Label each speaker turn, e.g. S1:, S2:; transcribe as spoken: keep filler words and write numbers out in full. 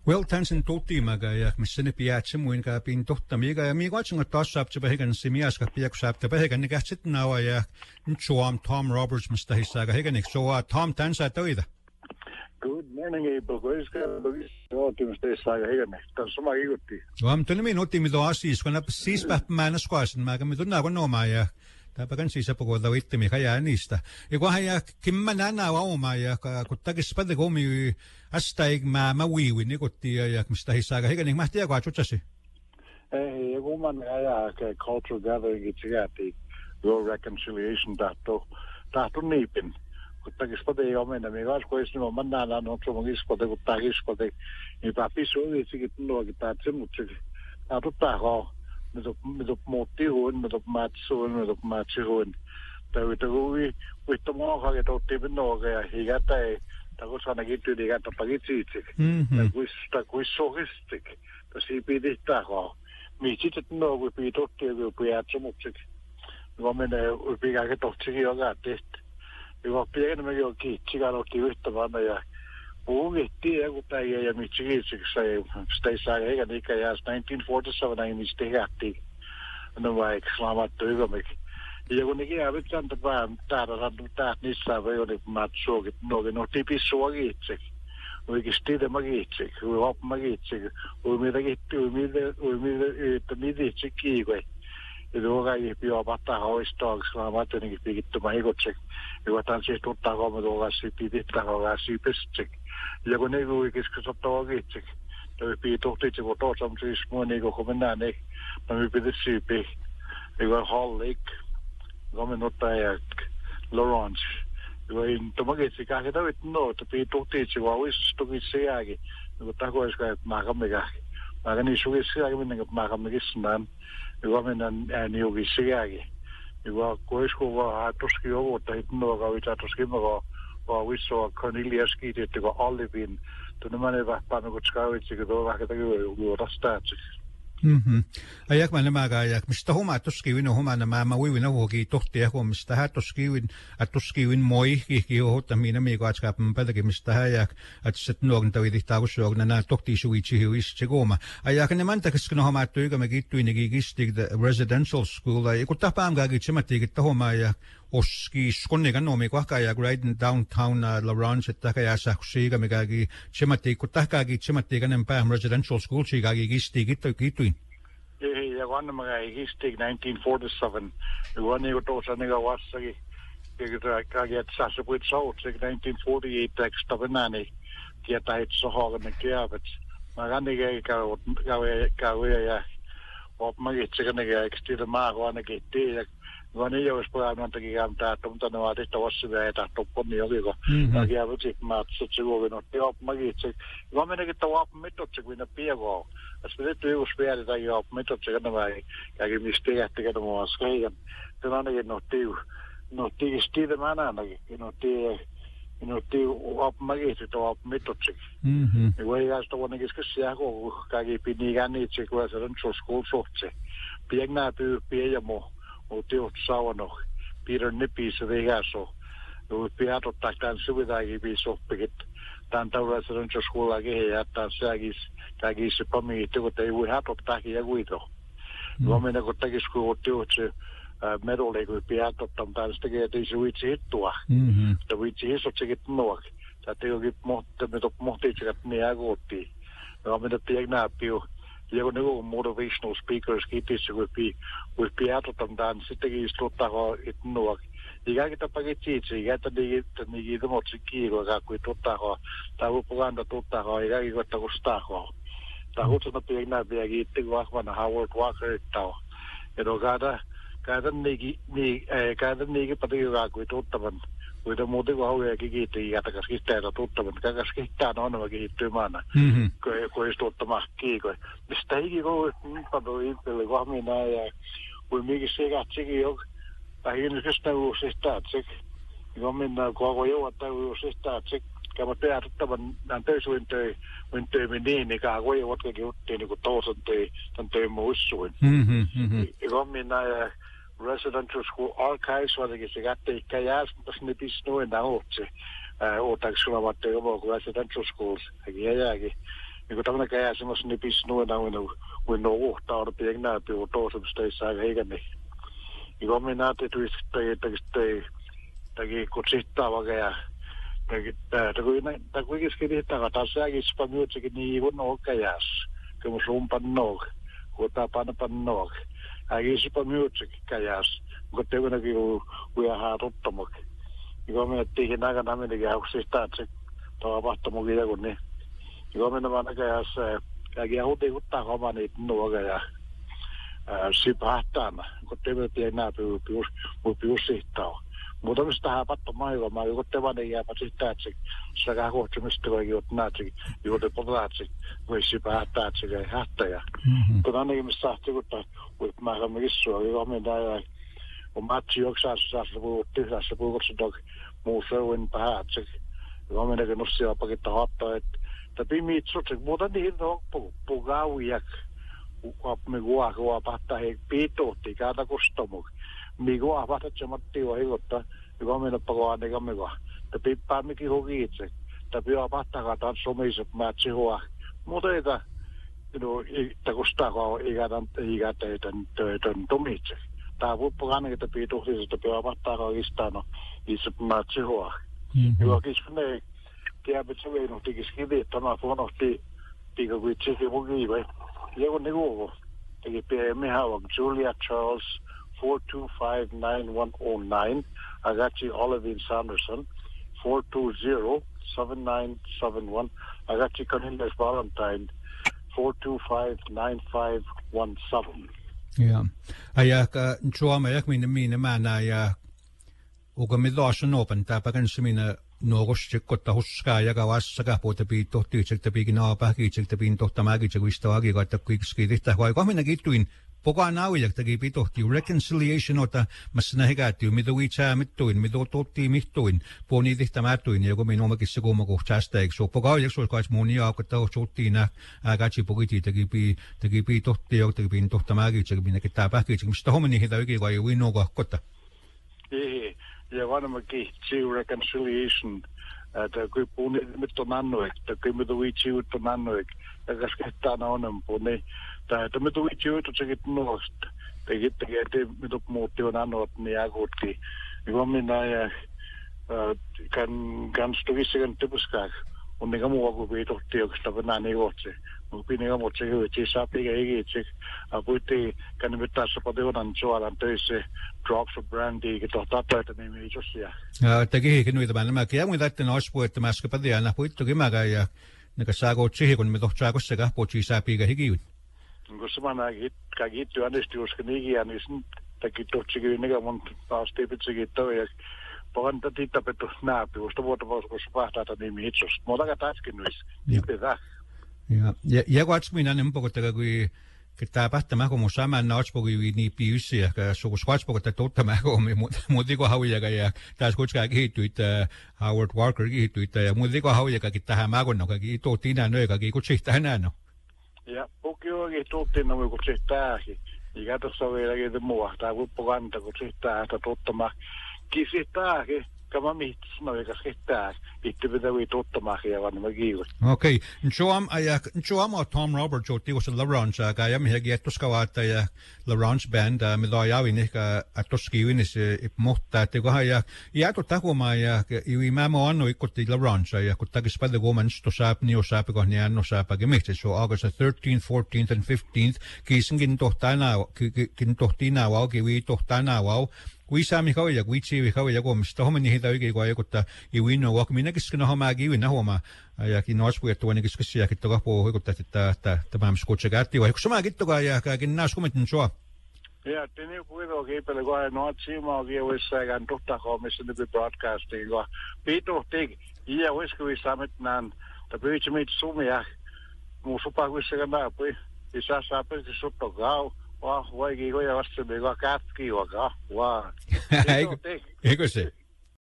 S1: Well, tansin tutti maga ja missene piatse muin ka pin totta miga ja mi watching a toss up to behegan simias ka piak sap to behegan ni gatsit now ja chuam Tom Roberts mista hisaga hegan so uh, Tom tansa toida.
S2: Good morning, April. Kuis ka joo timste hisaga hegan tässä ma igutti.
S1: Vam tunne minuutti mi doasis kun siis päp manas kwasin maga mi tunna kun no ma ja tapakan siis apo da witti mi kaya niistä. Ja kun ja kimman na wa ma ja kuttagis pade gomi astaig ma ma wiwi ni kotti ja mistä hisaga hegan ma tiedä kwa chutsasi.
S2: Eh ja kun man ja ke cultural gathering itsigati go reconciliation tahto tahto niipin. Kuttagis pade jo mennä mi vas kois no man na no tsomogis pade kuttagis pade ni papiso itsigit no kitatse mutsi. Tahto taho med op med op motihuun med op matsuun med op matsihuun tai tagui uittamo hage totti binoga ja higatai tago sana gitu diga tapagitsitsik tagui tagui sogistik tasi pidihtago michit no gu pidotti gu piatsomutsik gomene upiga ke totsiki yoga test igual pieni me jo kitsigalotti yhtävänä ja Uvitti ja kun tämä ja mitsikin se stay saa eikä niitä ja nineteen forty-seven ei niistä tehtiin no vaikka slaamattu ykömik ja kun niitä jäävät sen tapaan täällä rannu täät niissä voi olla matsuokit no no tipissuokitsik oikeasti te magitsik voi hop magitsik voi mitä kitti voi mitä voi mitä että mitä itse kiikoi ja tuolla ei pidä pattaa hoistaa slaamattu niitä pikittu mahikotsik ja kun tämän siis tuttaa kolme tuolla pidittaa tuolla siipestsik ja kun niinku oikeastaan ottaa oikeitsik toi pii tohtitsi kun tuossa siis mua niinku kun mennään niin mä pidä siipi niinku hallik kun ottaa ja Laurence ja tomakeitsi kahden tavit no että pii tohtitsi kun olisi toki sielläkin niinku takoiska että mä kammikä mä käni suki sielläkin mennä kun mä kammikin sinään niinku mennään niinku sielläkin niinku koisku vaan hatuski ovutta hitnoa kavita hatuski mä vaan vissoa Cornelius kiitetty kun Olivin tunne mä ne vähän kun skavitsi kun tuo vähän juoda staatsi.
S1: Mhm. Ajak mä nämä ajak mistä homa tuskiwin homa nämä mä uivin ahoki tohti ja mistä hän tuskiwin at tuskiwin moi ki hotta minä mi katska pätäkin mistä ajak at set nuokin taviti tausua kun nämä tohti suitsi hiuis segoma ajak ne man takas kun homa tuiga me kittu ni kistik the residential school ja kun tapaan gagi chemati kitta homa ja oski skonnega nomi kwaka ja right in downtown Laurence että ja saksiga me gagi chemati kun tahkagi chemati kanen pää residential school sigagi kistik kittu kittu
S2: ja kun mä kistik nineteen forty-seven kun niinku tuossa niinku vassaki ja kagi että sä puit sautsik nineteen forty-eight teksta venäni tietää että sohagen kiavet mä kannike käy käy käy ja op mä itse kannike ekstillä maa kun ainakin tiedä kun ei olisi paljon antakin käymään mutta ne vaatii tossa vielä toppon niin oliko ja käy sit matsut se luovin otti op mä itse kun menekin tuo op mitotse kuin ne pievoo jos me nyt yus vielä tai op mitotse kun ne käy mistä jätti kun mua skeijan se ainakin no tiu no tiu stille mä ainakin no tiu no tiu op mä itse tuo op mitotse mhm ja kun ei jää tuo ainakin skessiä kun käy pini itse kun se on school sohtse pienää pyy piejamo Otiot sauno Peter Nippis vegaso no piato taktan suvidaagi bisopikit tan tawra residential school age ja tan sagis tagis pami to te we hat op taki ja guito no mena ko tagis ko otiot medal lego piato tam tan stege te suitsi hittua mhm te vitsi iso tsekit noak ta te ogi mohte me to mohte tsekat ne agotti no mena piegna piu ja kun niinku motivational speakers kitisi with be with be out of dan sittenkin istuttaa it nuok ja kita pakai cici ja tadi tadi itu mau ciki gua aku tuttaa tahu puganda tuttaa ja kita tahu stako tahu tuh tapi yang nabi lagi itu gua mana Howard Walker tahu itu kada kada niki ni eh kada niki pada juga aku tuttavan Uita muuten kun hauja kikitti ja takas kisteitä tuttavan, kakas kittää on kihittyy maana, kun ei tuottamaan kiikoi. Mistä hiki kun padu itselle vahmina ja kun mikin sekatsikin jo, tai ihmisestä uusista, että kun minä koko jouattaa uusista, että käydä tehdä tuttavan nämä töisuintöi, wintöimin niin, niin koko jouatkakin juttiin niin kuin toisen töi, tämän töi muissuin. Kun minä residential school archives varsinkin se kätte ikkä jääs ne pisnoin nauutse ootaks sulla vatte joku residential schools ja jääkin Iku tamana kaya semmois ni pisnu na wino wino ta ora piegna pe o to sub stay sa hega ni. Iku me na te twist te te te te ko chitta wa kaya. Te te ko ina ta ko is ke ta ta sa ki spamio che ni wono kaya. Ke mo rumpan no. Ko ta pa na pan no. Agi spamio che kaya. Ko te wona ki u ha rottomok. Iku me te na ga na me de ga uksista che ta ba to mo gi ko ni. Iku me na mana kaya sa kaya hote utta koma ni no kaya. Sipahtaan, kun te veti enää pyy pyys pyys sihtao. Mutta mistä hän patto maailma, mä joku te vaan ei jääpä sihtää, että se käy kohti mistä voi juot näetsi, juote potaatsi, voi sipahtaa, että se käy hähtäjä. Kun ainakin mistä sahti, kun voit määrä missua, joka mennään ja on matsi joksaassa saassa puhut tyhjässä puhutsi toki muu seuin päätsi. Joka mennäkin nussia pakittaa hattaa, että tapi mitsut, mutta niihin on puhauijak. Me gua gua patta he pito ti kada kustomo mi gua patta chamatti wa higotta gua me no pago ane gamme gua te pippa mi ki hogi itse te pio patta ka tan somise matsi hoa mutta eta no ta kusta ko igadan igate tan tan tomitse ta vu pogane ke te pito hi te pio patta ka istano is matsi hoa jo kisne kia betsuwe no tikiskide tama fono ti tiga vitsi ki hogi vai Lego nego te pe me hawa Julia Charles four two five nine one oh nine Agachi Olivine Sanderson four two zero seven nine seven one Agachi Cornelius Valentine four two five nine five one seven.
S1: Ja. Ayak chuama yak min min mana ya uga mi dosan open ta pagan semina Nuogosti kotta huskaa ja kavassa puhuta piitto tyytsektä piikin aapa kiitsektä piinto tämäkin se kuista agi kautta kuiksi tehtä vai kahmina kiittuin poka nauja teki pitohti reconciliation ota massa nähkätyy mitä viitsää mittuin mitä totti mittuin poni tehtä mätuin ja kun minun omakissa kuuma kohtaasta eikö so poka ja sul kais moni ja kotta sotti nä äkätsi pokiti teki pi teki piitohti ja teki piinto tämäkin se minä ketää pähki mistä homini hitä oikein vai winnoga kotta.
S2: Ei ja vanhemmakin to reconciliation että kun puhun mit on annoik että kun mit viitsi ut on annoik ja kaskettaa on puhun että mit viitsi ut sekin nuost teki teki mit muutti on annot niin ja kuutti niin minä ja kan kan stuvissen typiskaa on niin muu kuin viitotti josta venää niin otse mutta niin kuin otse hyvin saa pikä ikitse apuitti kan mit tässä paljon suolan töissä drops of brandy que tohtaa tätä niin miitsosia.
S1: Ja teki hikin tämän nämä kiä muita että noispu että mä äsken pätiä nä puittukin mä käy ja ne saako siihen kun me tohtaa kossa kahpochi saa pikä hikin.
S2: Kun samana hit kaikki äänestyy uskon ikiä niin teki tohtikin niin kuin taas tipitsekin toi ja panta titta petu näppi usta vuotta voisi vahtata niin miitsos. Mutta aika täskin nuis. Hyvä.
S1: Ja ja ja kuats minä ne mpoko teka kui Kita pähtä mä kun mun saman nauspoki niin piusi ja suus kuatspoko että totta mä kun muutiko haujaga ja taas kutska kehittyit Howard Walker kehittyit ja muutiko haujaga tähän mä kun kaikki totina nöika kutsi tänään no.
S2: Ja poki oikein totina me kutsi tämäkin. Ikä tuossa vielä kiitä mua tai vuppokanta kutsi tästä totta mä kisi tämäkin. Kama mitsi no eikä skettaa. Itse pitää vi totta mä ja vaan mä kiitos.
S1: Okei. Nchuam aja nchuam o Tom Roberts o tios LaRange ka ja mihin kiettoska vaata ja LaRange band me da ja vin ehkä atoskiwin se mohta te ko ja ja to takoma ja i mä mo anno ikotti LaRange ja kun takis päde goman sto sap ni o sap ko ni anno sap ke mehti so August the thirteenth, fourteenth and fifteenth kisingin tohtana kin tohtina wa ke vi tohtana wa kui saami kau ja kui tsivi kau ja komista homini hita oikein kun ajoittaa i winno walk minä kiskin homma kiwi na homma ja kin noispu että wani kiskis ja kitto kapo hoikuttaa että että tämä skotse gatti vai kusama kitto ka ja kin nas komentin so
S2: ja teni puido ke pele ko no tsima ke wessa gan totta komissa ne broadcasting ko pito tig ja wesku samet nan ta pyytsi mit sumia mu supa wessa gan pui isa sape se sotto gau Wah, wai ki ko ja vasta me ko katki wa ka. Wah.
S1: Eikö se?